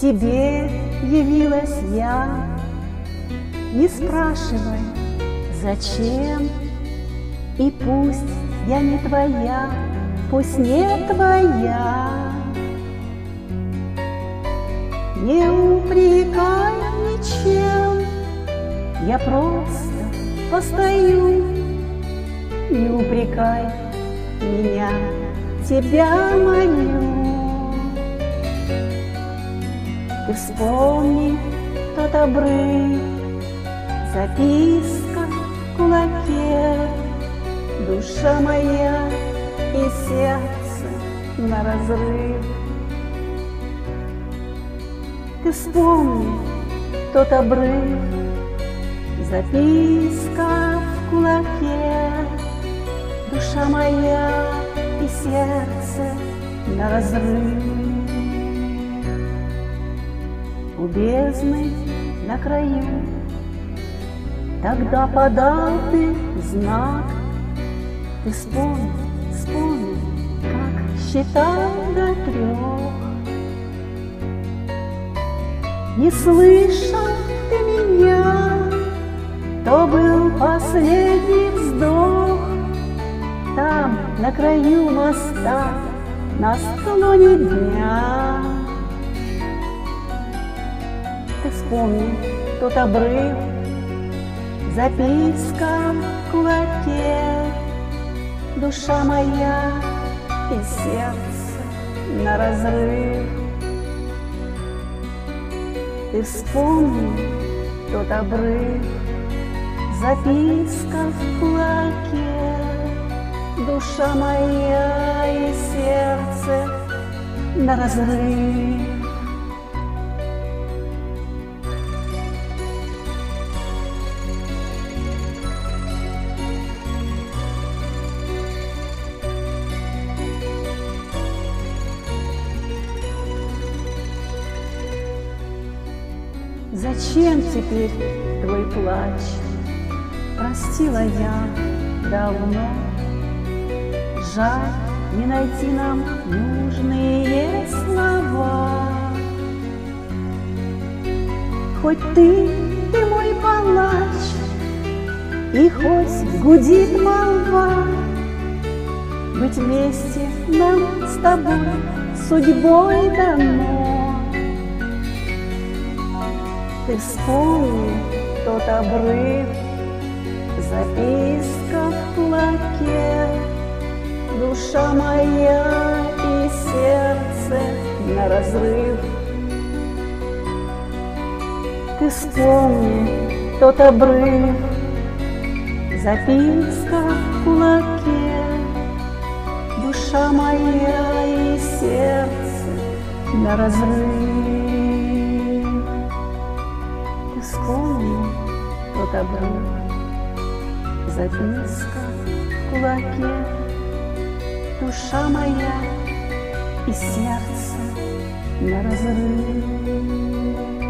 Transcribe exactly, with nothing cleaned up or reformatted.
тебе явилась я. Не спрашивай, зачем, и пусть я не твоя, пусть не твоя. Не упрекай ничем, я просто постою. Не упрекай меня, тебя молю. Ты вспомни тот обрыв, записка в кулаке, душа моя и сердце наразрыв. Ты вспомни тот обрыв, записка в кулаке, душа моя и сердце наразрыв. У бездны на краю тогда подал ты знак. Ты вспомни, вспомни, как считал до трех. Не слышал ты меня, то был последний вздох. Там, на краю моста, на склоне дня. Ты вспомни тот обрыв, записка в кулаке, душа моя и сердце наразрыв. Ты вспомни тот обрыв, записка в кулаке, душа моя и сердце наразрыв. Зачем теперь твой плач? Простила я давно. Жаль, не найти нам нужные слова. Хоть ты, ты мой палач, и хоть гудит молва, быть вместе нам с тобой судьбой дано. Ты вспомни тот обрыв, записка в кулаке, душа моя и сердце наразрыв. Ты вспомни тот обрыв, записка в кулаке, душа моя и сердце наразрыв. Ты вспомни тот обрыв, записка в кулаке, душа моя и сердце наразрыв.